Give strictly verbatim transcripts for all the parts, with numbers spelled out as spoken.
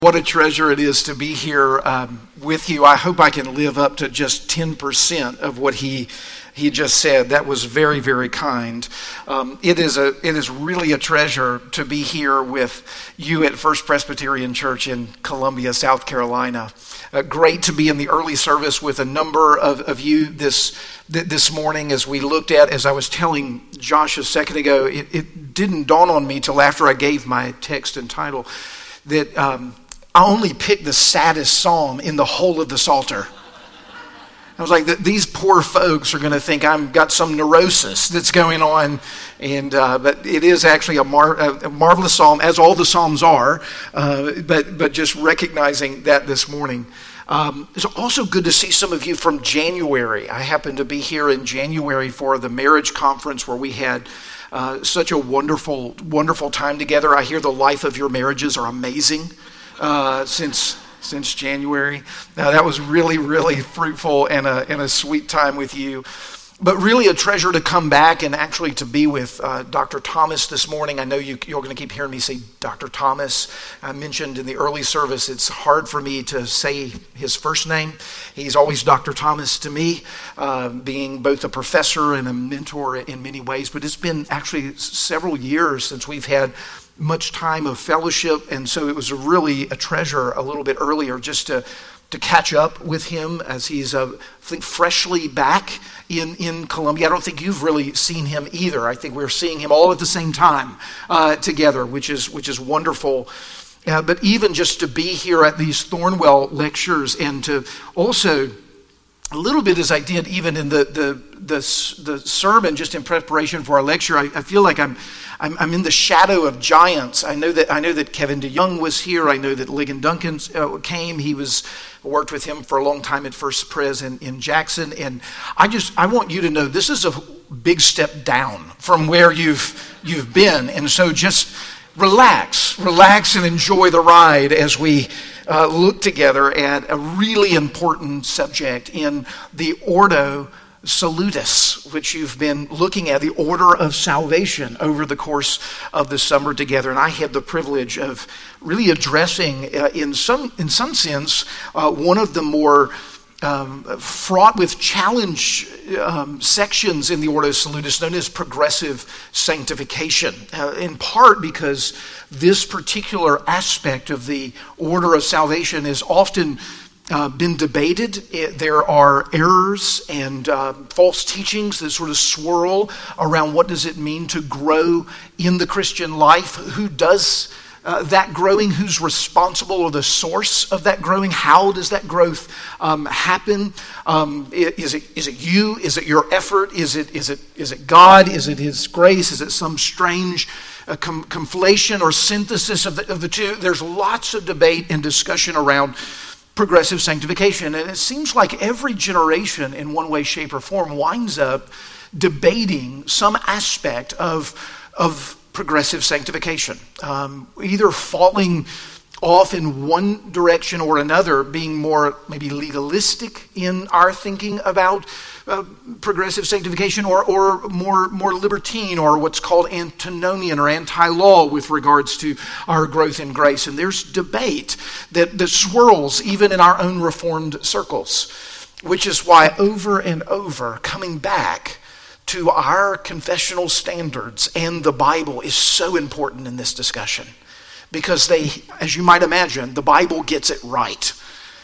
What a treasure it is to be here um, with you. I hope I can live up to just ten percent of what he he just said. That was very, very kind. Um, it is a it is really a treasure to be here with you at First Presbyterian Church in Columbia, South Carolina. Uh, great to be in the early service with a number of, of you this th- this morning. As we looked at, as I was telling Josh a second ago, it, it didn't dawn on me till after I gave my text and title that um, I only picked the saddest psalm in the whole of the Psalter. I was like, these poor folks are going to think I've got some neurosis that's going on, and uh, but it is actually a, mar- a marvelous psalm, as all the psalms are. Uh, but but just recognizing that this morning. Um, it's also good to see some of you from January. I happened to be here in January for the marriage conference where we had uh, such a wonderful, wonderful time together. I hear the life of your marriages are amazing. Uh, since since January. Now that was really, really fruitful and a, and a sweet time with you. But really a treasure to come back and actually to be with uh, Doctor Thomas this morning. I know you, you're going to keep hearing me say Doctor Thomas. I mentioned in the early service, it's hard for me to say his first name. He's always Doctor Thomas to me, uh, being both a professor and a mentor in many ways. But it's been actually several years since we've had much time of fellowship, and so it was really a treasure a little bit earlier just to to catch up with him as he's uh, I think freshly back in in Columbia. I don't think you've really seen him either. I think we're seeing him all at the same time uh, together, which is which is wonderful. Uh, but even just to be here at these Thornwell lectures and to also a little bit as I did even in the the the, the sermon, just in preparation for our lecture, I, I feel like I'm, I'm I'm in the shadow of giants. I know that I know that Kevin DeYoung was here. I know that Ligon Duncan uh, came. He was worked with him for a long time at First Pres in, in Jackson. And I just I want you to know this is a big step down from where you've you've been. And so just relax, relax, and enjoy the ride as we Uh, look together at a really important subject in the Ordo Salutis, which you've been looking at, the order of salvation over the course of the summer together. And I had the privilege of really addressing, uh, in some in some sense, uh, one of the more Um, fraught with challenge um, sections in the Ordo Salutis known as progressive sanctification, uh, in part because this particular aspect of the order of salvation has often uh, been debated. It, there are errors and uh, false teachings that sort of swirl around what does it mean to grow in the Christian life, who does Uh, that growing, who's responsible or the source of that growing? How does that growth um, happen? Um, is it is it you? Is it your effort? Is it is it is it God? Is it His grace? Is it some strange uh, com- conflation or synthesis of the, of the two? There's lots of debate and discussion around progressive sanctification, and it seems like every generation, in one way, shape, or form, winds up debating some aspect of of progressive sanctification, um, either falling off in one direction or another, being more maybe legalistic in our thinking about uh, progressive sanctification, or or more more libertine, or what's called antinomian or anti-law with regards to our growth in grace. And there's debate that, that swirls even in our own Reformed circles, which is why over and over coming back to our confessional standards and the Bible is so important in this discussion, because they, as you might imagine, the Bible gets it right.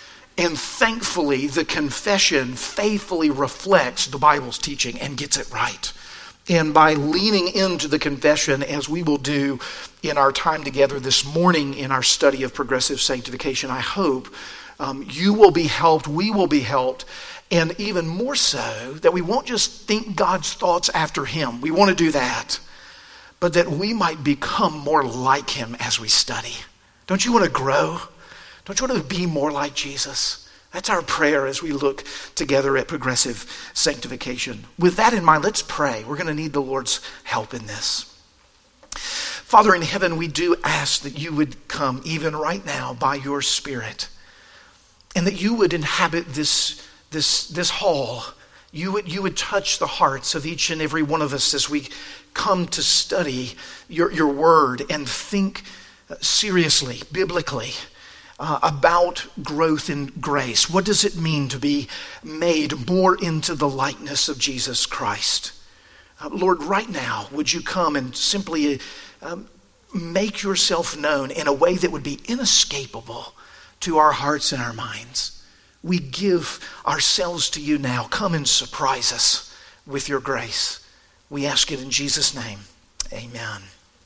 And thankfully, the confession faithfully reflects the Bible's teaching and gets it right. And by leaning into the confession, as we will do in our time together this morning in our study of progressive sanctification, I hope um, you will be helped, we will be helped, and even more so, that we won't just think God's thoughts after Him. We want to do that. But that we might become more like Him as we study. Don't you want to grow? Don't you want to be more like Jesus? That's our prayer as we look together at progressive sanctification. With that in mind, let's pray. We're going to need the Lord's help in this. Father in heaven, we do ask that you would come even right now by your Spirit, and that you would inhabit this This this hall. You would you would touch the hearts of each and every one of us as we come to study your, your word and think seriously, biblically, uh, about growth in grace. What does it mean to be made more into the likeness of Jesus Christ? Uh, Lord, right now, would you come and simply um, make yourself known in a way that would be inescapable to our hearts and our minds. We give ourselves to you now. Come and surprise us with your grace. We ask it in Jesus' name. Amen.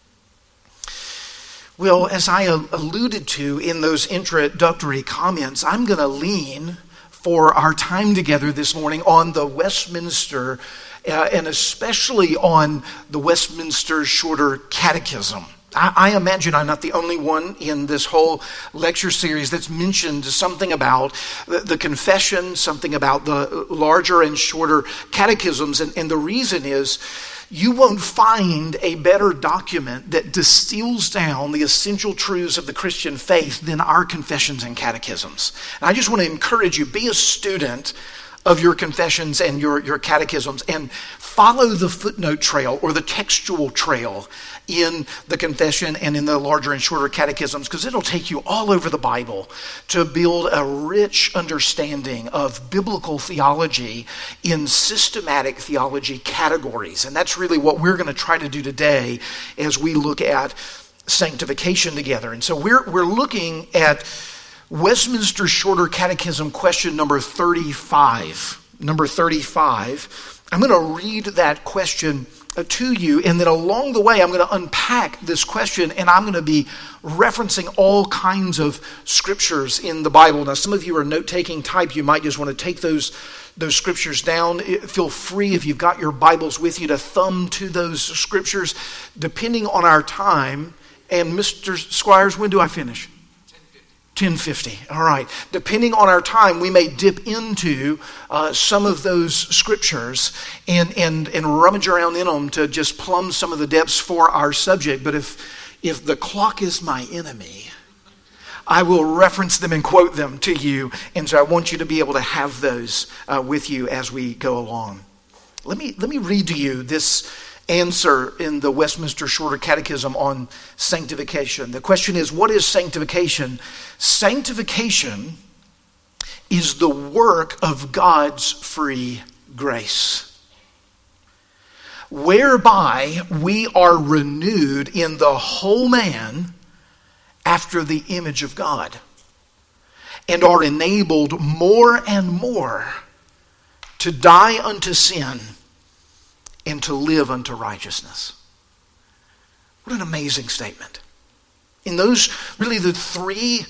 Well, as I alluded to in those introductory comments, I'm going to lean for our time together this morning on the Westminster, uh, and especially on the Westminster Shorter Catechism. I, I imagine I'm not the only one in this whole lecture series that's mentioned something about the, the confession, something about the larger and shorter catechisms, and, and the reason is you won't find a better document that distills down the essential truths of the Christian faith than our confessions and catechisms. And I just want to encourage you, be a student of your confessions and your, your catechisms and follow the footnote trail or the textual trail in the confession and in the larger and shorter catechisms, because it'll take you all over the Bible to build a rich understanding of biblical theology in systematic theology categories. And that's really what we're going to try to do today as we look at sanctification together. And so we're we're looking at Westminster Shorter Catechism question number thirty-five. Number thirty-five. I'm going to read that question to you, and then along the way I'm going to unpack this question, and I'm going to be referencing all kinds of scriptures in the Bible. Now, some of you are note-taking type. You might just want to take those those scriptures down. Feel free, if you've got your Bibles with you, to thumb to those scriptures depending on our time. And Mister Squires, when do I finish? ten fifty. All right. Depending on our time, we may dip into uh, some of those scriptures and, and, and rummage around in them to just plumb some of the depths for our subject. But if, if the clock is my enemy, I will reference them and quote them to you. And so I want you to be able to have those uh, with you as we go along. Let me, let me read to you this answer in the Westminster Shorter Catechism on sanctification. The question is, what is sanctification? Sanctification is the work of God's free grace, whereby we are renewed in the whole man after the image of God, and are enabled more and more to die unto sin and to live unto righteousness. What an amazing statement. In those, really the three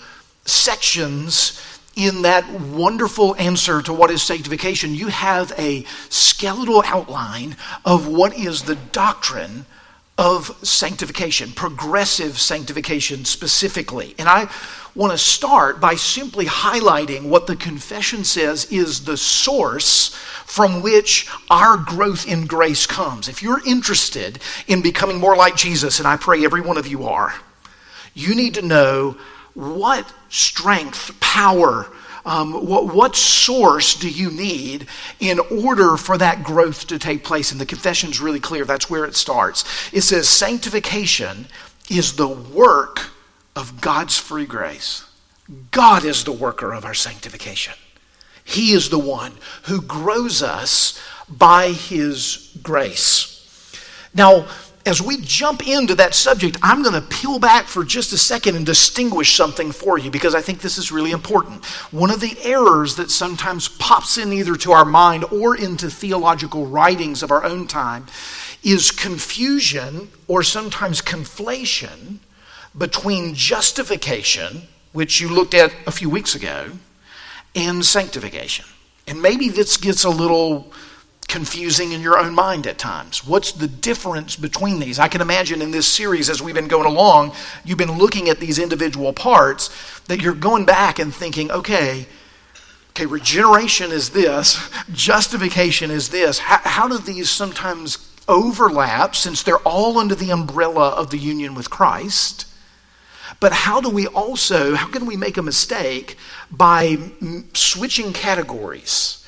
sections in that wonderful answer to what is sanctification, you have a skeletal outline of what is the doctrine of sanctification, progressive sanctification specifically. And I want to start by simply highlighting what the confession says is the source from which our growth in grace comes. If you're interested in becoming more like Jesus, and I pray every one of you are, you need to know what strength, power, um, what, what source do you need in order for that growth to take place? And the confession is really clear. That's where it starts. It says sanctification is the work of God's free grace. God is the worker of our sanctification. He is the one who grows us by his grace. Now, as we jump into that subject, I'm going to peel back for just a second and distinguish something for you, because I think this is really important. One of the errors that sometimes pops in either to our mind or into theological writings of our own time is confusion, or sometimes conflation, between justification, which you looked at a few weeks ago, and sanctification. And maybe this gets a little confusing in your own mind at times. What's the difference between these? I can imagine in this series, as we've been going along, you've been looking at these individual parts, that you're going back and thinking, okay, okay, regeneration is this, justification is this. How, how do these sometimes overlap, since they're all under the umbrella of the union with Christ? But how do we also, how can we make a mistake by switching categories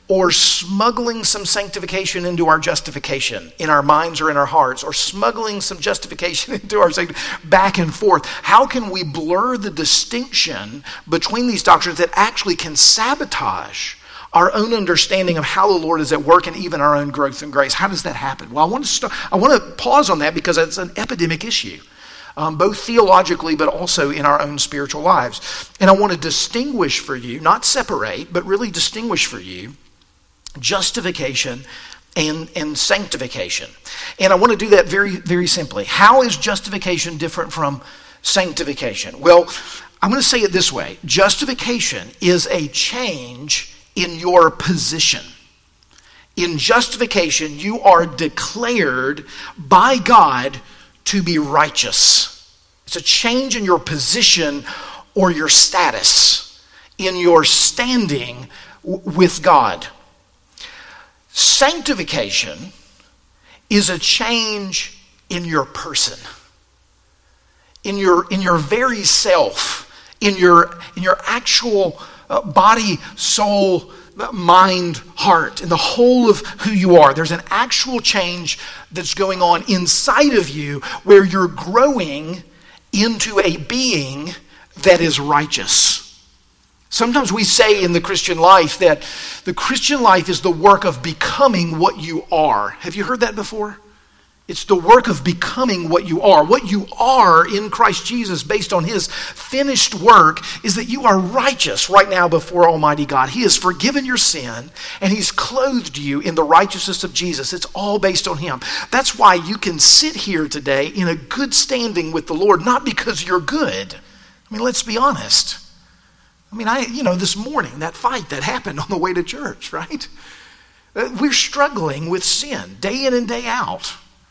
or smuggling some sanctification into our justification in our minds or in our hearts, or smuggling some justification into our sanctification, back and forth. How can we blur the distinction between these doctrines that actually can sabotage our own understanding of how the Lord is at work and even our own growth and grace? How does that happen? Well, I want to start, I want to pause on that because it's an epidemic issue, um, both theologically but also in our own spiritual lives. And I want to distinguish for you, not separate, but really distinguish for you justification and, and sanctification. And I want to do that very, very simply. How is justification different from sanctification? Well, I'm going to say it this way. Justification is a change in your position. In justification, you are declared by God to be righteous. It's a change in your position or your status, in your standing w- with God. Sanctification is a change in your person, in your in your very self, in your in your actual uh, body, soul, mind, heart, in the whole of who you are. There's an actual change that's going on inside of you where you're growing into a being that is righteous. Sometimes we say in the Christian life that the Christian life is the work of becoming what you are. Have you heard that before? It's the work of becoming what you are. What you are in Christ Jesus based on his finished work is that you are righteous right now before Almighty God. He has forgiven your sin and he's clothed you in the righteousness of Jesus. It's all based on him. That's why you can sit here today in a good standing with the Lord, not because you're good. I mean, let's be honest. I mean, I, you know, this morning, that fight that happened on the way to church, right? We're struggling with sin day in and day out.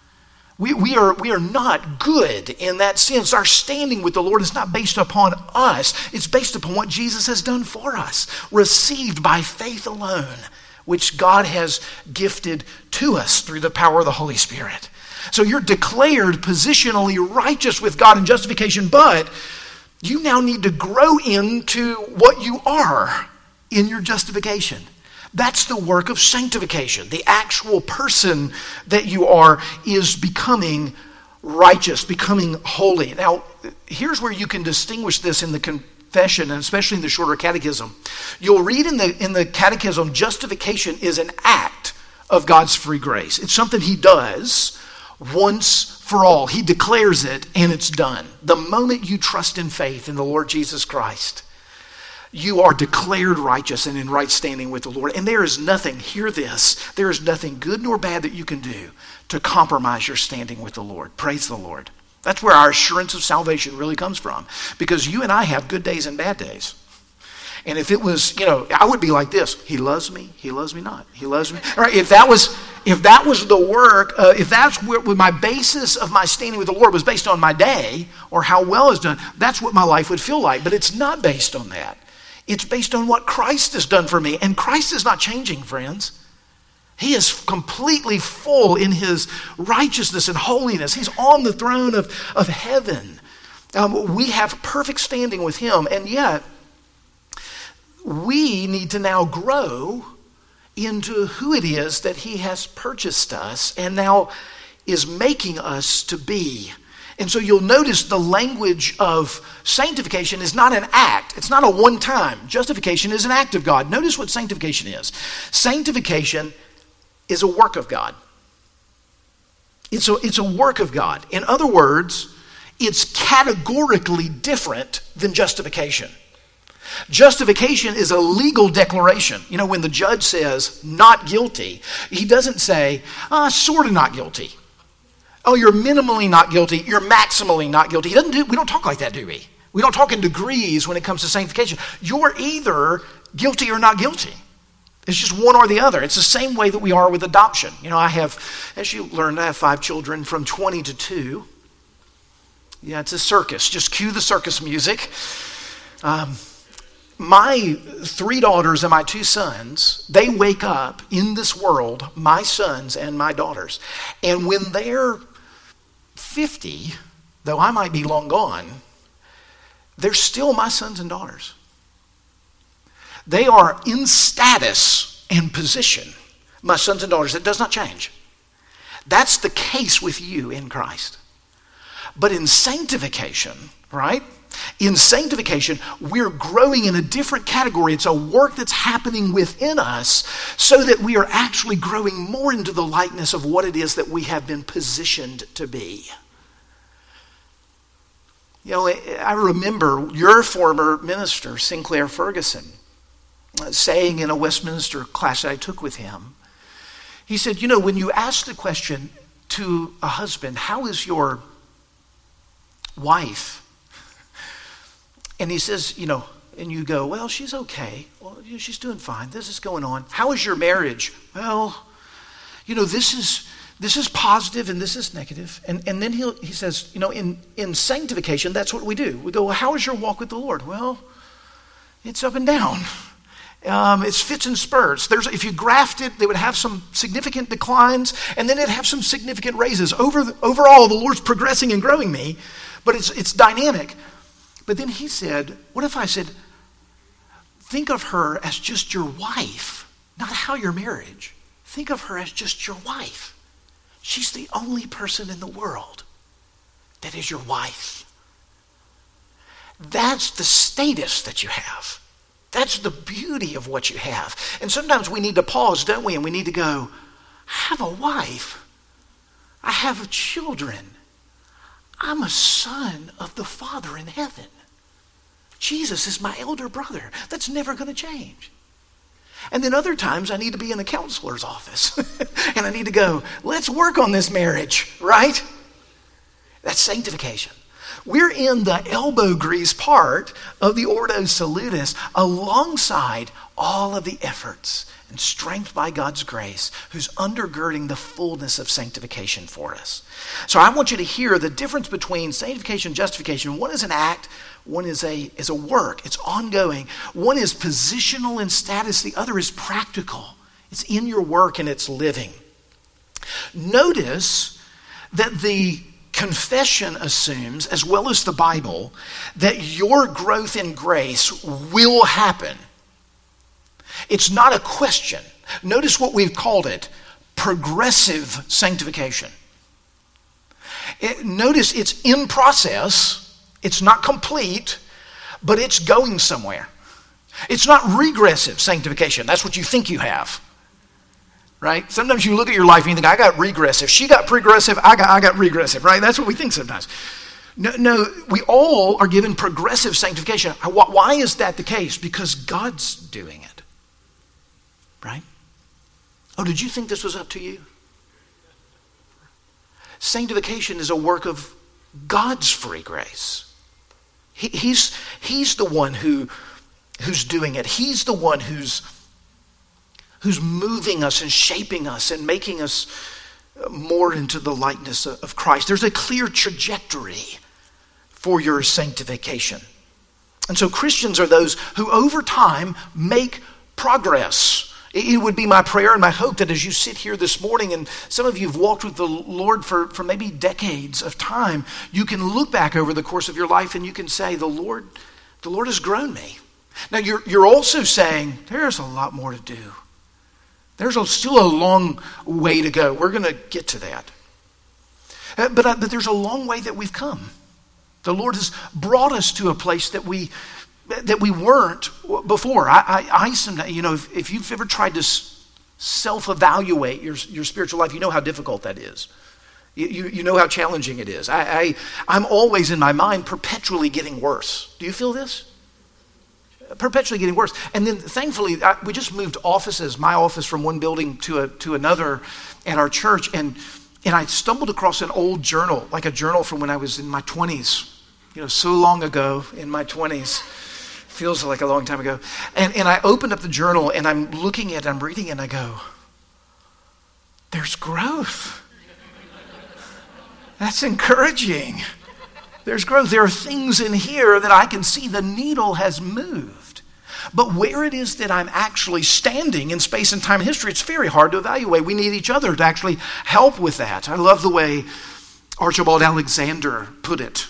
We, we are, we are not good in that sense. Our standing with the Lord is not based upon us. It's based upon what Jesus has done for us, received by faith alone, which God has gifted to us through the power of the Holy Spirit. So you're declared positionally righteous with God in justification, but you now need to grow into what you are in your justification. That's the work of sanctification. The actual person that you are is becoming righteous, becoming holy. Now, here's where you can distinguish this in the confession, and especially in the shorter catechism. You'll read in the, in the catechism, justification is an act of God's free grace. It's something he does once for all. He declares it and it's done. The moment you trust in faith in the Lord Jesus Christ, you are declared righteous and in right standing with the Lord. And there is nothing, hear this, there is nothing good nor bad that you can do to compromise your standing with the Lord. Praise the Lord. That's where our assurance of salvation really comes from. Because you and I have good days and bad days. And if it was, you know, I would be like this. He loves me. He loves me not. He loves me. All right, if that was, if that was the work, uh, if that's where my basis of my standing with the Lord was based on my day or how well it's done, that's what my life would feel like. But it's not based on that. It's based on what Christ has done for me. And Christ is not changing, friends. He is completely full in his righteousness and holiness. He's on the throne of, of heaven. Um, we have perfect standing with him, and yet we need to now grow into who it is that he has purchased us and now is making us to be. And so you'll notice the language of sanctification is not an act. It's not a one-time. Justification is an act of God. Notice what sanctification is. Sanctification is a work of God. It's a, it's a work of God. In other words, it's categorically different than justification. Justification is a legal declaration. You know, when the judge says not guilty, he doesn't say, ah, sort of not guilty. Oh, you're minimally not guilty. You're maximally not guilty. He doesn't do, we don't talk like that, do we? We don't talk in degrees when it comes to sanctification. You're either guilty or not guilty. It's just one or the other. It's the same way that we are with adoption. You know, I have, as you learned, I have five children from twenty to two. Yeah, it's a circus. Just cue the circus music. Um, my three daughters and my two sons, they wake up in this world, my sons and my daughters. And when they're fifty, though I might be long gone, they're still my sons and daughters. They are in status and position, my sons and daughters, it does not change. That's the case with you in Christ. But in sanctification, right? In sanctification, we're growing in a different category. It's a work that's happening within us so that we are actually growing more into the likeness of what it is that we have been positioned to be. You know, I remember your former minister, Sinclair Ferguson, saying in a Westminster class that I took with him, he said, you know, when you ask the question to a husband, how is your wife? And he says, you know, and you go, well, she's okay. Well, you know, she's doing fine. This is going on. How is your marriage? Well, you know, this is this is positive and this is negative. And and then he he says, you know, in, in sanctification, that's what we do. We go, well, how is your walk with the Lord? Well, it's up and down. Um, it's fits and spurts. There's, if you graphed it, they would have some significant declines, and then it'd have some significant raises. Over the, overall, the Lord's progressing and growing me, but it's it's dynamic. But then he said, what if I said, think of her as just your wife, not how your marriage. Think of her as just your wife. She's the only person in the world that is your wife. That's the status that you have. That's the beauty of what you have. And sometimes we need to pause, don't we? And we need to go, I have a wife. I have children. I'm a son of the Father in heaven. Jesus is my elder brother. That's never going to change. And then other times I need to be in a counselor's office. And I need to go, let's work on this marriage, right? That's sanctification. We're in the elbow grease part of the Ordo Salutis alongside all of the efforts and strength by God's grace, who's undergirding the fullness of sanctification for us. So I want you to hear the difference between sanctification and justification. One is an act, one is a, is a work. It's ongoing. One is positional in status, the other is practical. It's in your work and it's living. Notice that the confession assumes, as well as the Bible, that your growth in grace will happen. It's not a question. Notice what we've called it, progressive sanctification. It, notice it's in process. It's not complete, but it's going somewhere. It's not regressive sanctification. That's what you think you have. Right? Sometimes you look at your life and you think, I got regressive. She got progressive. I got I got regressive. Right? That's what we think sometimes. No, no, we all are given progressive sanctification. Why is that the case? Because God's doing it. Right? Oh, did you think this was up to you? Sanctification is a work of God's free grace. He, he's, he's the one who, who's doing it. He's the one who's who's moving us and shaping us and making us more into the likeness of Christ. There's a clear trajectory for your sanctification. And so Christians are those who over time make progress. It would be my prayer and my hope that as you sit here this morning, and some of you have walked with the Lord for, for maybe decades of time, you can look back over the course of your life and you can say, the Lord, the Lord has grown me. Now you're, you're also saying, there's a lot more to do. There's a, still a long way to go. We're going to get to that. Uh, but, uh, but there's a long way that we've come. The Lord has brought us to a place that we that we weren't before. I, I, I sometimes, you know, if, if you've ever tried to self-evaluate your, your spiritual life, you know how difficult that is. You, you, you know how challenging it is. I, I, I'm always in my mind perpetually getting worse. Do you feel this? Perpetually getting worse. And then thankfully, I, we just moved offices, my office from one building to a, to another at our church. And, and I stumbled across an old journal, like a journal from when I was in my twenties. You know, so long ago in my twenties. Feels like a long time ago. And, and I opened up the journal and I'm looking at it, I'm reading it and I go, there's growth. That's encouraging. There's growth. There are things in here that I can see the needle has moved. But where it is that I'm actually standing in space and time and history, it's very hard to evaluate. We need each other to actually help with that. I love the way Archibald Alexander put it.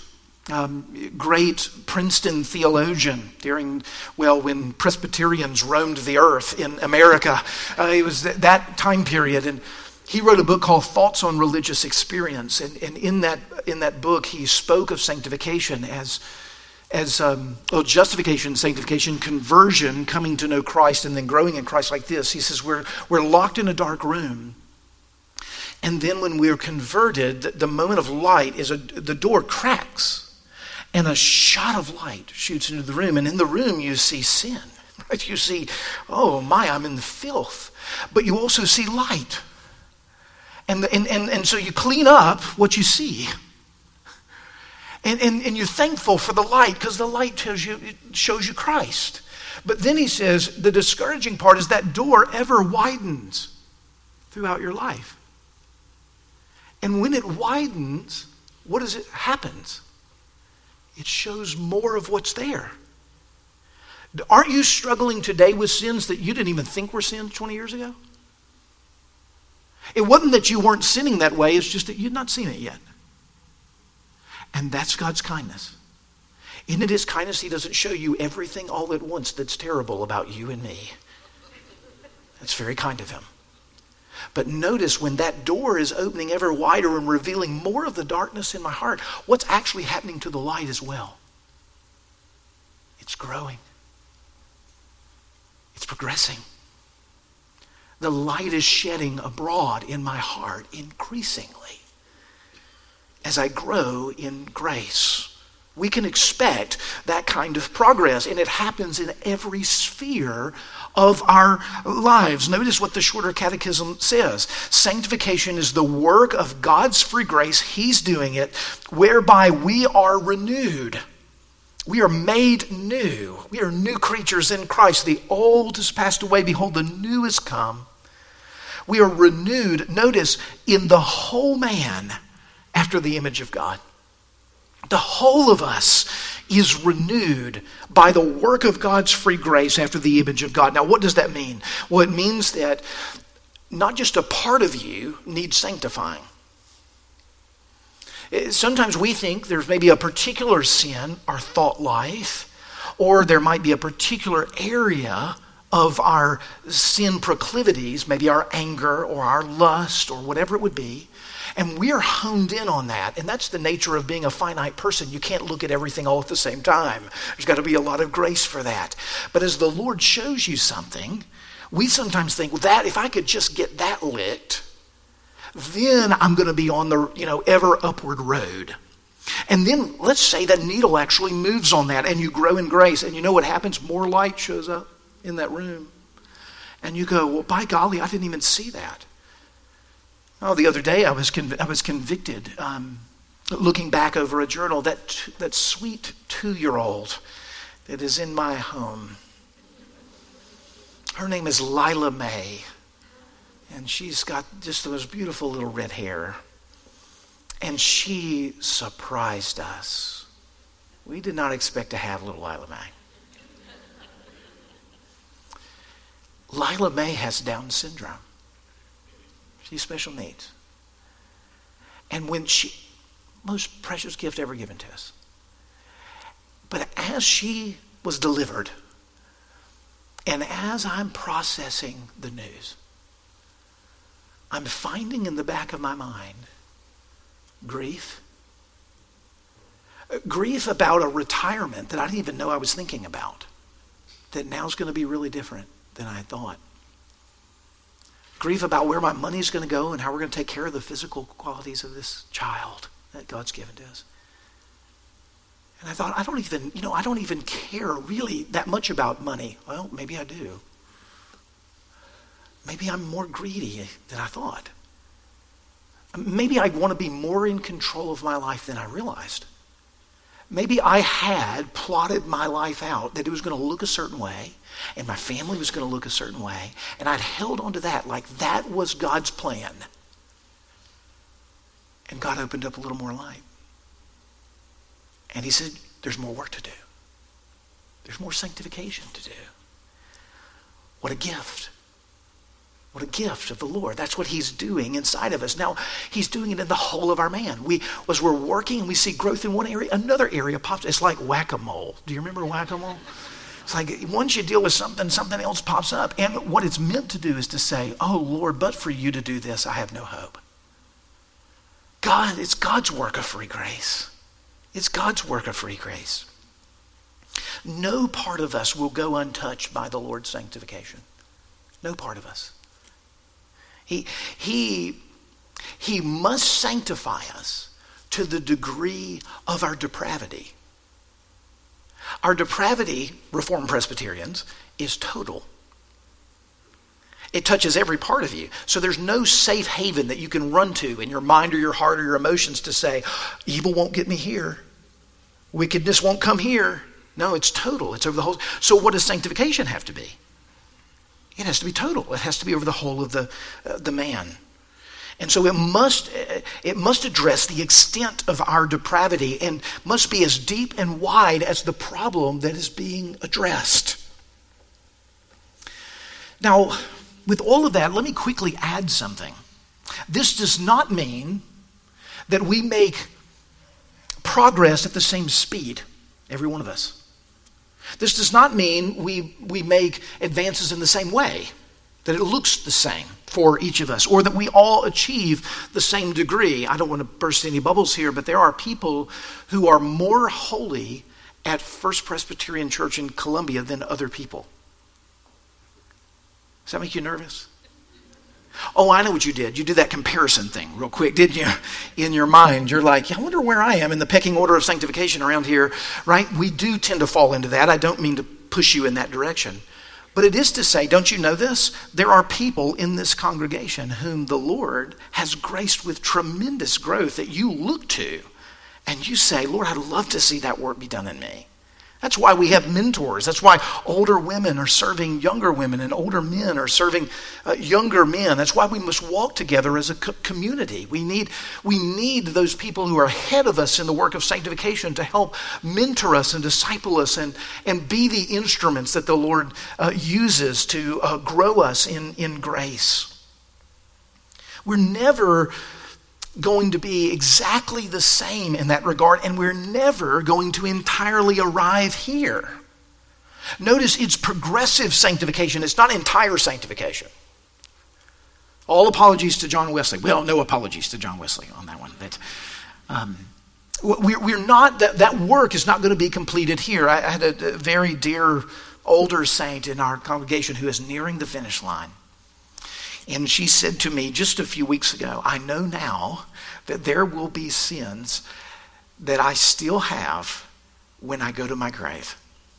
Um, great Princeton theologian during, well, when Presbyterians roamed the earth in America. Uh, it was th- that time period. And he wrote a book called Thoughts on Religious Experience. And, and in that in that book, he spoke of sanctification as, as um, well, justification, sanctification, conversion, coming to know Christ, and then growing in Christ like this. He says, we're, we're locked in a dark room. And then when we're converted, the moment of light is a, the door cracks. And a shot of light shoots into the room. And in the room, you see sin. Right? You see, oh my, I'm in the filth. But you also see light. And, and, and, and so you clean up what you see. And, and, and you're thankful for the light because the light tells you, it shows you Christ. But then he says, the discouraging part is that door ever widens throughout your life. And when it widens, what does it happens? It shows more of what's there. Aren't you struggling today with sins that you didn't even think were sins twenty years ago? It wasn't that you weren't sinning that way, it's just that you'd not seen it yet. And that's God's kindness. Isn't it his kindness he doesn't show you everything all at once that's terrible about you and me? That's very kind of him. But notice when that door is opening ever wider and revealing more of the darkness in my heart, what's actually happening to the light as well? It's growing. It's progressing. The light is shedding abroad in my heart increasingly as I grow in grace. We can expect that kind of progress, and it happens in every sphere of our lives. Notice what the Shorter Catechism says. Sanctification is the work of God's free grace. He's doing it, whereby we are renewed. We are made new. We are new creatures in Christ. The old has passed away. Behold, the new has come. We are renewed, notice, in the whole man after the image of God. The whole of us is renewed by the work of God's free grace after the image of God. Now, what does that mean? Well, it means that not just a part of you needs sanctifying. Sometimes we think there's maybe a particular sin, our thought life, or there might be a particular area of our sin proclivities, maybe our anger or our lust or whatever it would be. And we're honed in on that. And that's the nature of being a finite person. You can't look at everything all at the same time. There's got to be a lot of grace for that. But as the Lord shows you something, we sometimes think, well, that if I could just get that licked, then I'm going to be on the, you know, ever upward road. And then let's say that needle actually moves on that and you grow in grace. And you know what happens? More light shows up in that room. And you go, well, by golly, I didn't even see that. Oh, the other day I was conv- I was convicted, um, looking back over a journal, that t- that sweet two-year-old that is in my home. Her name is Lila Mae, and she's got just the most beautiful little red hair. And she surprised us. We did not expect to have little Lila Mae. Lila Mae has Down syndrome. She's special needs. And when she, most precious gift ever given to us. But as she was delivered, and as I'm processing the news, I'm finding in the back of my mind grief. Grief about a retirement that I didn't even know I was thinking about, that now is going to be really different than I thought. Grief about where my money is going to go and how we're going to take care of the physical qualities of this child that God's given to us. And I thought, I don't even, you know, I don't even care really that much about money. Well, maybe I do. Maybe I'm more greedy than I thought. Maybe I want to be more in control of my life than I realized. Maybe I had plotted my life out that it was going to look a certain way and my family was going to look a certain way, and I'd held onto that like that was God's plan. And God opened up a little more light. And he said, there's more work to do. There's more sanctification to do. What a gift. What a gift of the Lord. That's what he's doing inside of us. Now, he's doing it in the whole of our man. We, as we're working and we see growth in one area, another area pops. It's like whack-a-mole. Do you remember whack-a-mole? It's like once you deal with something, something else pops up. And what it's meant to do is to say, oh, Lord, but for you to do this, I have no hope. God, it's God's work of free grace. It's God's work of free grace. No part of us will go untouched by the Lord's sanctification. No part of us. He, he, he must sanctify us to the degree of our depravity. Our depravity, Reformed Presbyterians, is total. It touches every part of you. So there's no safe haven that you can run to in your mind or your heart or your emotions to say, evil won't get me here. Wickedness won't come here. No, it's total. It's over the whole. So what does sanctification have to be? It has to be total. It has to be over the whole of the uh, the man. And so it must it must address the extent of our depravity and must be as deep and wide as the problem that is being addressed. Now, with all of that, let me quickly add something. This does not mean that we make progress at the same speed, every one of us. This does not mean we, we make advances in the same way, that it looks the same for each of us, or that we all achieve the same degree. I don't want to burst any bubbles here, but there are people who are more holy at First Presbyterian Church in Columbia than other people. Does that make you nervous? Oh, I know what you did. You did that comparison thing real quick, didn't you? In your mind, you're like, I wonder where I am in the pecking order of sanctification around here, right? We do tend to fall into that. I don't mean to push you in that direction. But it is to say, don't you know this? There are people in this congregation whom the Lord has graced with tremendous growth that you look to and you say, Lord, I'd love to see that work be done in me. That's why we have mentors. That's why older women are serving younger women and older men are serving uh, younger men. That's why we must walk together as a co- community. We need, we need those people who are ahead of us in the work of sanctification to help mentor us and disciple us and, and be the instruments that the Lord uh, uses to uh, grow us in, in grace. We're never going to be exactly the same in that regard, and we're never going to entirely arrive here. Notice it's progressive sanctification. It's not entire sanctification. All apologies to John Wesley. Well, no apologies to John Wesley on that one. But um, we're, we're not, that, that work is not going to be completed here. I, I had a, a very dear older saint in our congregation who is nearing the finish line. And she said to me just a few weeks ago, I know now that there will be sins that I still have when I go to my grave.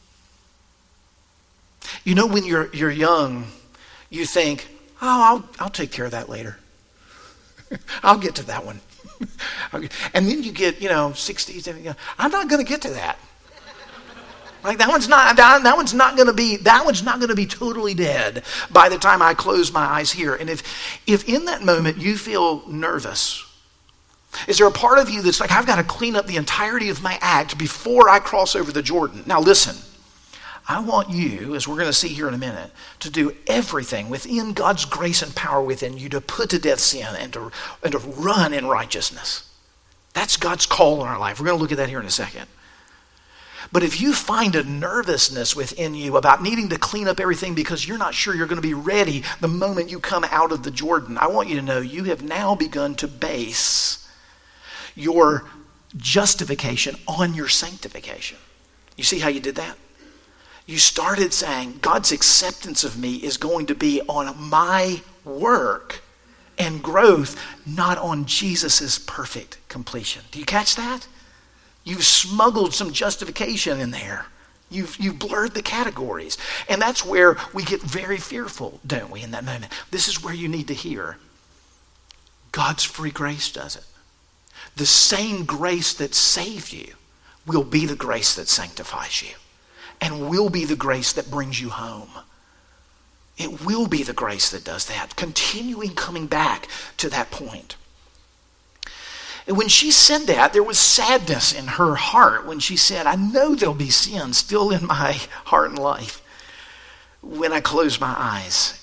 You know, when you're you're young, you think, oh, I'll I'll take care of that later. I'll get to that one. And then you get, you know, sixty, seventy, I'm not going to get to that. Like that one's not that, that one's not going to be that one's not going to be totally dead by the time I close my eyes here. And if if in that moment you feel nervous, is there a part of you that's like, I've got to clean up the entirety of my act before I cross over the Jordan? Now listen, I want you, as we're going to see here in a minute, to do everything within God's grace and power within you to put to death sin and to and to run in righteousness. That's God's call in our life. We're going to look at that here in a second. But if you find a nervousness within you about needing to clean up everything because you're not sure you're going to be ready the moment you come out of the Jordan, I want you to know you have now begun to base your justification on your sanctification. You see how you did that? You started saying, God's acceptance of me is going to be on my work and growth, not on Jesus' perfect completion. Do you catch that? You've smuggled some justification in there. You've, you've blurred the categories. And that's where we get very fearful, don't we, in that moment? This is where you need to hear. God's free grace does it. The same grace that saved you will be the grace that sanctifies you and will be the grace that brings you home. It will be the grace that does that, continuing coming back to that point. And when she said that, there was sadness in her heart when she said, I know there'll be sin still in my heart and life when I close my eyes.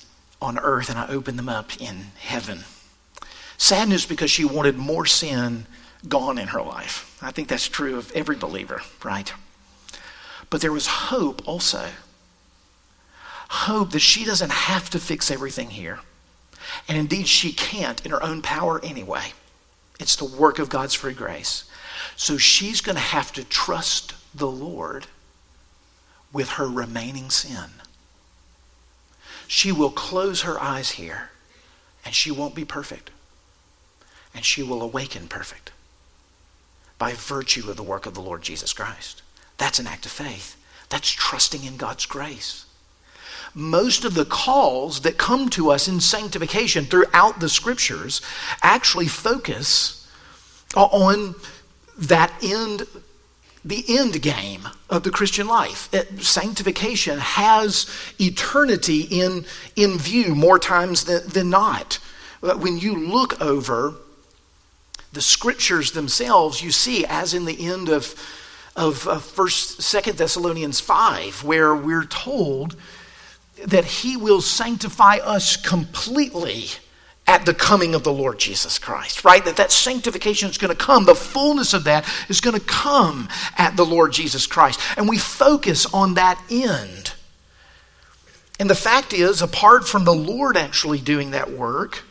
on earth and I open them up in heaven. Sadness because she wanted more sin gone in her life. I think that's true of every believer, right? But there was hope also. Hope that she doesn't have to fix everything here. And indeed, she can't in her own power anyway. It's the work of God's free grace. So she's going to have to trust the Lord with her remaining sin. She will close her eyes here, and she won't be perfect. And she will awaken perfect by virtue of the work of the Lord Jesus Christ. That's an act of faith. That's trusting in God's grace. Most of the calls that come to us in sanctification throughout the scriptures actually focus on that end, the end game of the Christian life. It, sanctification has eternity in, in view more times than, than not. When you look over the scriptures themselves, you see, as in the end of, of uh, First, Second Thessalonians five, where we're told that he will sanctify us completely at the coming of the Lord Jesus Christ, right? That that sanctification is going to come. The fullness of that is going to come at the Lord Jesus Christ. And we focus on that end. And the fact is, apart from the Lord actually doing that work,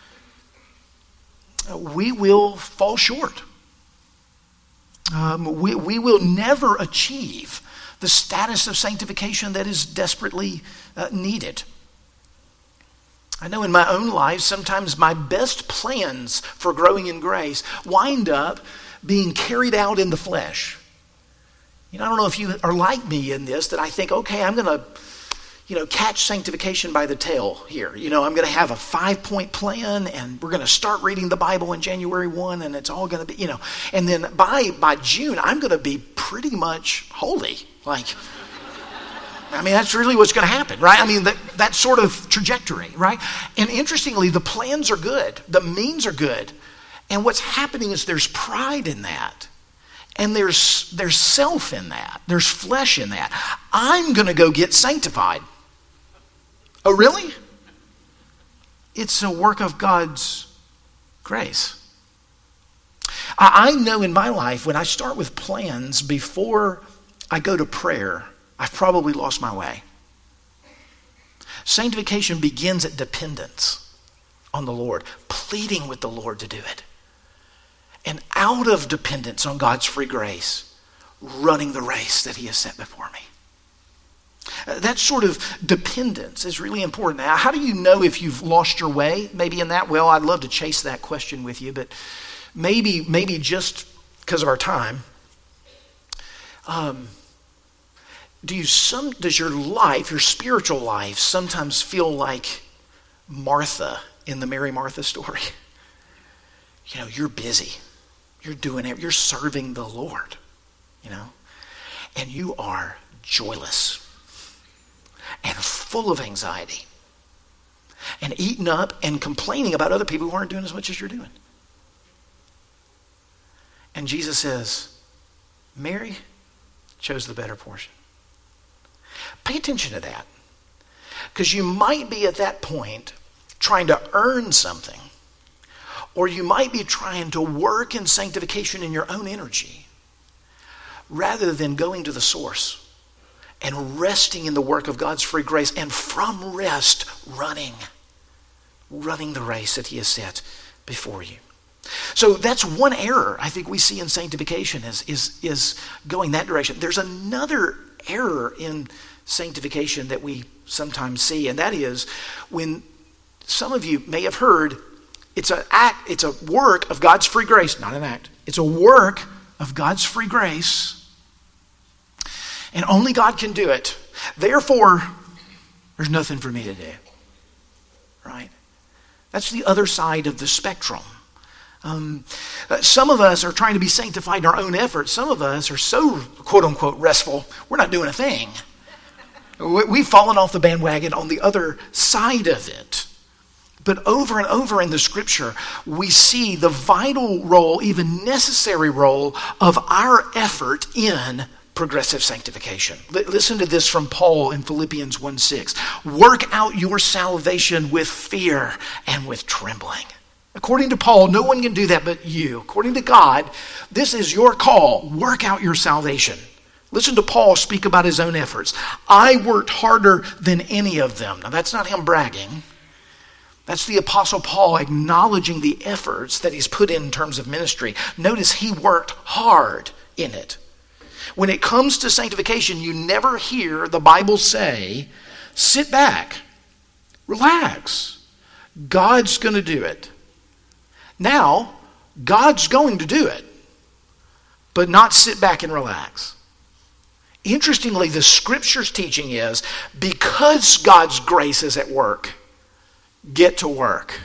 we will fall short. Um, we, we will never achieve the status of sanctification that is desperately uh, needed. I know in my own life, sometimes my best plans for growing in grace wind up being carried out in the flesh. You know, I don't know if you are like me in this, that I think, okay, I'm going to, you know, catch sanctification by the tail here. You know, I'm going to have a five-point plan, and we're going to start reading the Bible in January first, and it's all going to be, you know, and then by by June, I'm going to be pretty much holy. Like, I mean, that's really what's going to happen, right? I mean, that, that sort of trajectory, right? And interestingly, the plans are good. The means are good. And what's happening is there's pride in that. And there's, there's self in that. There's flesh in that. I'm going to go get sanctified. Oh, really? It's a work of God's grace. I, I know in my life, when I start with plans before I go to prayer, I've probably lost my way. Sanctification begins at dependence on the Lord, pleading with the Lord to do it. And out of dependence on God's free grace, running the race that he has set before me. That sort of dependence is really important. Now, how do you know if you've lost your way? Maybe in that, well, I'd love to chase that question with you, but maybe, maybe just because of our time, um, do you some does your life, your spiritual life, sometimes feel like Martha in the Mary Martha story? You know, you're busy. You're doing it. You're serving the Lord, you know, and you are joyless and full of anxiety and eaten up and complaining about other people who aren't doing as much as you're doing. And Jesus says, Mary chose the better portion. Pay attention to that, because you might be at that point trying to earn something, or you might be trying to work in sanctification in your own energy rather than going to the source and resting in the work of God's free grace, and from rest running, running the race that he has set before you. So that's one error I think we see in sanctification is, is, is going that direction. There's another error in sanctification that we sometimes see, and that is when some of you may have heard it's an act, it's a work of God's free grace, not an act. It's a work of God's free grace, and only God can do it. Therefore, there's nothing for me to do. Right? That's the other side of the spectrum. Um, some of us are trying to be sanctified in our own efforts. Some of us are so, quote unquote, restful, we're not doing a thing. We've fallen off the bandwagon on the other side of it. But over and over in the scripture, we see the vital role, even necessary role, of our effort in progressive sanctification. L- listen to this from Paul in Philippians one six. Work out your salvation with fear and with trembling. According to Paul, no one can do that but you. According to God, this is your call. Work out your salvation. Listen to Paul speak about his own efforts. I worked harder than any of them. Now that's not him bragging. That's the Apostle Paul acknowledging the efforts that he's put in in terms of ministry. Notice he worked hard in it. When it comes to sanctification, you never hear the Bible say, sit back, relax. God's going to do it. Now, God's going to do it, but not sit back and relax. Interestingly, the Scripture's teaching is, because God's grace is at work, get to work.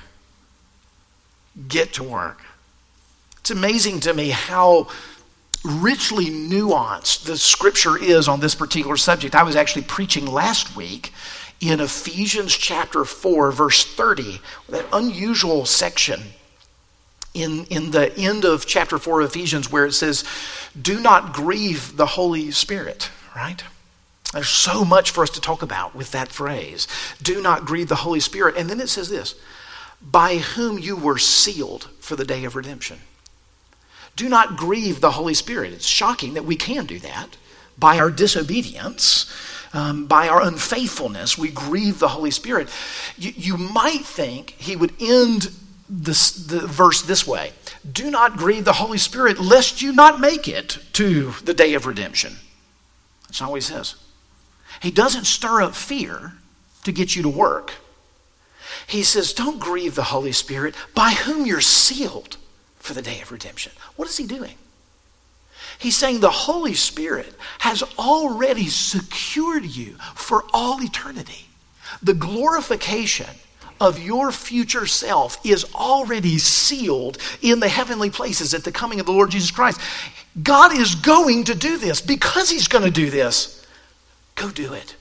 Get to work. It's amazing to me how richly nuanced the Scripture is on this particular subject. I was actually preaching last week in Ephesians chapter four, verse thirty, that unusual section in, in the end of chapter four of Ephesians where it says, do not grieve the Holy Spirit, right? There's so much for us to talk about with that phrase. Do not grieve the Holy Spirit. And then it says this, by whom you were sealed for the day of redemption. Do not grieve the Holy Spirit. It's shocking that we can do that. By our disobedience, um, by our unfaithfulness, we grieve the Holy Spirit. You, you might think he would end this, the verse this way. Do not grieve the Holy Spirit lest you not make it to the day of redemption. That's not what he says. He doesn't stir up fear to get you to work. He says, don't grieve the Holy Spirit by whom you're sealed for the day of redemption. What is he doing? He's saying the Holy Spirit has already secured you for all eternity. The glorification of your future self is already sealed in the heavenly places at the coming of the Lord Jesus Christ. God is going to do this. Because he's going to do this, go do it.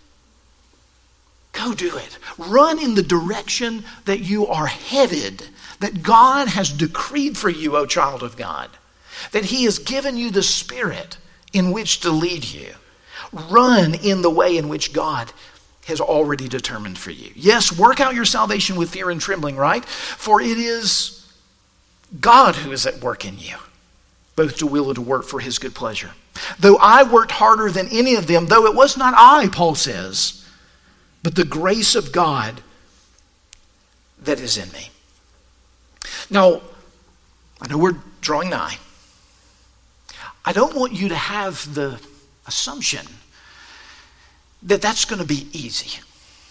Go do it. Run in the direction that you are headed, that God has decreed for you, O child of God. That he has given you the Spirit in which to lead you. Run in the way in which God has already determined for you. Yes, work out your salvation with fear and trembling, right? For it is God who is at work in you, both to will and to work for his good pleasure. Though I worked harder than any of them, though it was not I, Paul says, but the grace of God that is in me. Now, I know we're drawing nigh. I don't want you to have the assumption that that's going to be easy.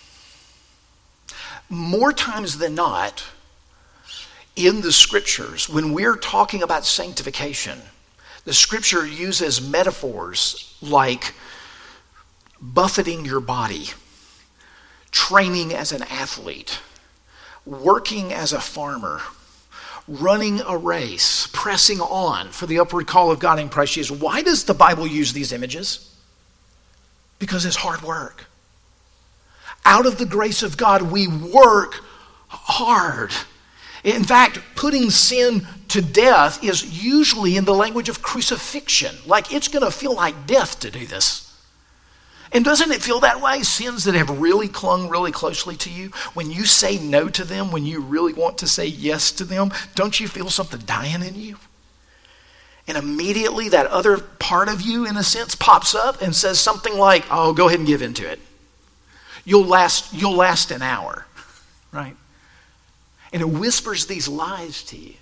More times than not, in the Scriptures, when we're talking about sanctification, the Scripture uses metaphors like buffeting your body, training as an athlete, working as a farmer, running a race, pressing on for the upward call of God in Christ Jesus. Why does the Bible use these images? Because it's hard work. Out of the grace of God, we work hard. In fact, putting sin to death is usually in the language of crucifixion. Like it's going to feel like death to do this. And doesn't it feel that way? Sins that have really clung really closely to you, when you say no to them, when you really want to say yes to them, don't you feel something dying in you? And immediately that other part of you, in a sense, pops up and says something like, oh, go ahead and give into it. You'll last, you'll last an hour, right? And it whispers these lies to you.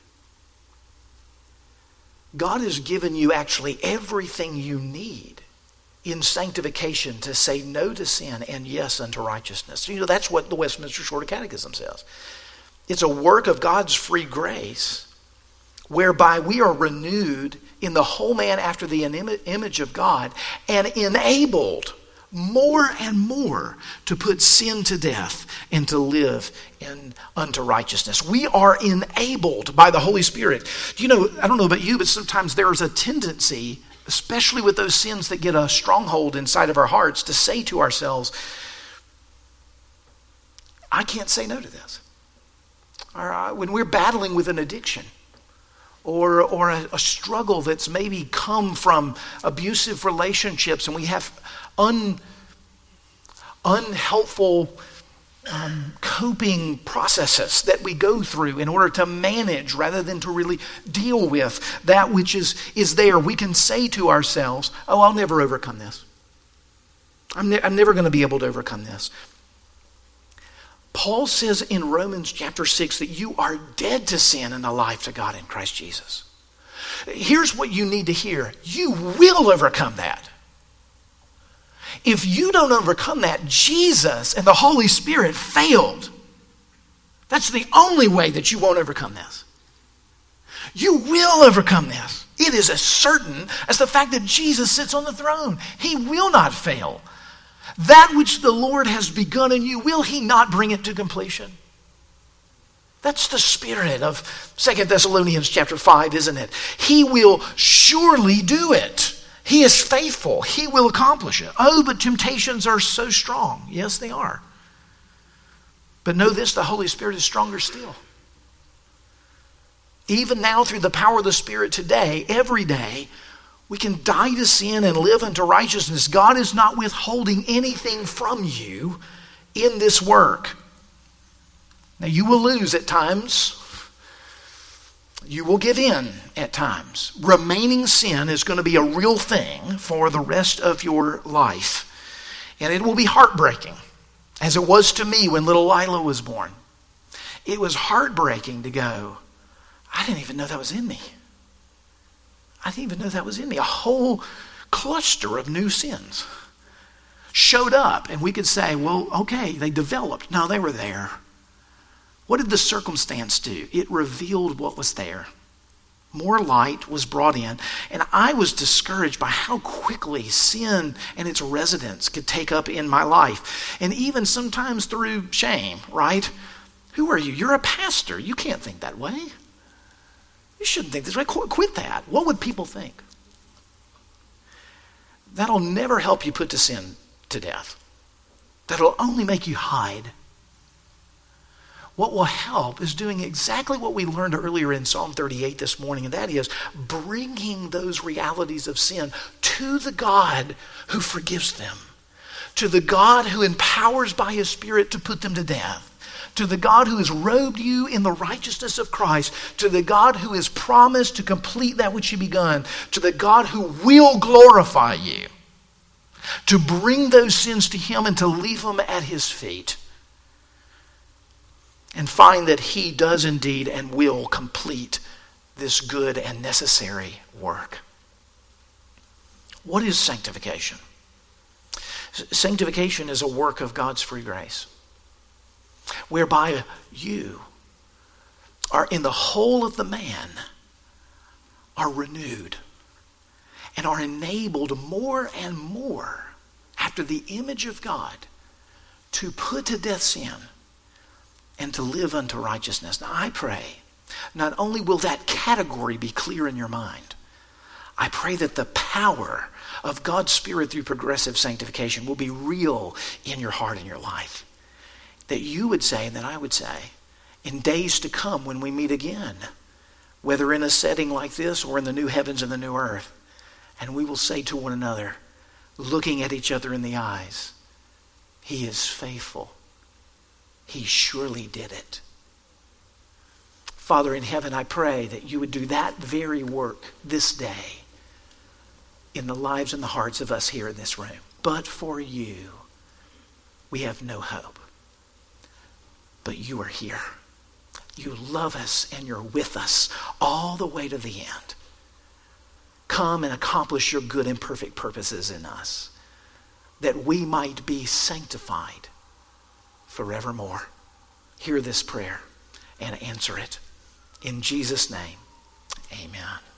God has given you actually everything you need in sanctification to say no to sin and yes unto righteousness. You know, that's what the Westminster Shorter Catechism says. It's a work of God's free grace whereby we are renewed in the whole man after the image of God and enabled more and more to put sin to death and to live in unto righteousness. We are enabled by the Holy Spirit. You know, I don't know about you, but sometimes there is a tendency, especially with those sins that get a stronghold inside of our hearts, to say to ourselves, I can't say no to this. Or uh, when we're battling with an addiction, or, or a, a struggle that's maybe come from abusive relationships, and we have un, unhelpful um, coping processes that we go through in order to manage rather than to really deal with that which is, is there, we can say to ourselves, oh, I'll never overcome this. I'm, ne- I'm never going to be able to overcome this. Paul says in Romans chapter six that you are dead to sin and alive to God in Christ Jesus. Here's what you need to hear. You will overcome that. If you don't overcome that, Jesus and the Holy Spirit failed. That's the only way that you won't overcome this. You will overcome this. It is as certain as the fact that Jesus sits on the throne. He will not fail. That which the Lord has begun in you, will he not bring it to completion? That's the spirit of Second Thessalonians chapter five, isn't it? He will surely do it. He is faithful. He will accomplish it. Oh, but temptations are so strong. Yes, they are. But know this, the Holy Spirit is stronger still. Even now, through the power of the Spirit today, every day, we can die to sin and live unto righteousness. God is not withholding anything from you in this work. Now, you will lose at times. You will give in at times. Remaining sin is going to be a real thing for the rest of your life. And it will be heartbreaking, as it was to me when little Lila was born. It was heartbreaking to go, I didn't even know that was in me. I didn't even know that was in me. A whole cluster of new sins showed up, and we could say, well, okay, they developed. No, they were there. What did the circumstance do? It revealed what was there. More light was brought in, and I was discouraged by how quickly sin and its residence could take up in my life, and even sometimes through shame, right? Who are you? You're a pastor. You can't think that way. You shouldn't think this way. Quit that. What would people think? That'll never help you put to sin to death. That'll only make you hide. What will help is doing exactly what we learned earlier in Psalm thirty-eight this morning, and that is bringing those realities of sin to the God who forgives them, to the God who empowers by his Spirit to put them to death, to the God who has robed you in the righteousness of Christ, to the God who has promised to complete that which he begun, to the God who will glorify you, to bring those sins to him and to leave them at his feet, and find that he does indeed and will complete this good and necessary work. What is sanctification? Sanctification is a work of God's free grace, whereby you are in the whole of the man are renewed and are enabled more and more after the image of God to put to death sin and to live unto righteousness. Now I pray, not only will that category be clear in your mind, I pray that the power of God's Spirit through progressive sanctification will be real in your heart and your life. That you would say, and that I would say, in days to come when we meet again, whether in a setting like this or in the new heavens and the new earth, and we will say to one another, looking at each other in the eyes, he is faithful. He surely did it. Father in heaven, I pray that you would do that very work this day in the lives and the hearts of us here in this room. But for you, we have no hope. But you are here. You love us and you're with us all the way to the end. Come and accomplish your good and perfect purposes in us, that we might be sanctified forevermore. Hear this prayer and answer it. In Jesus' name, amen.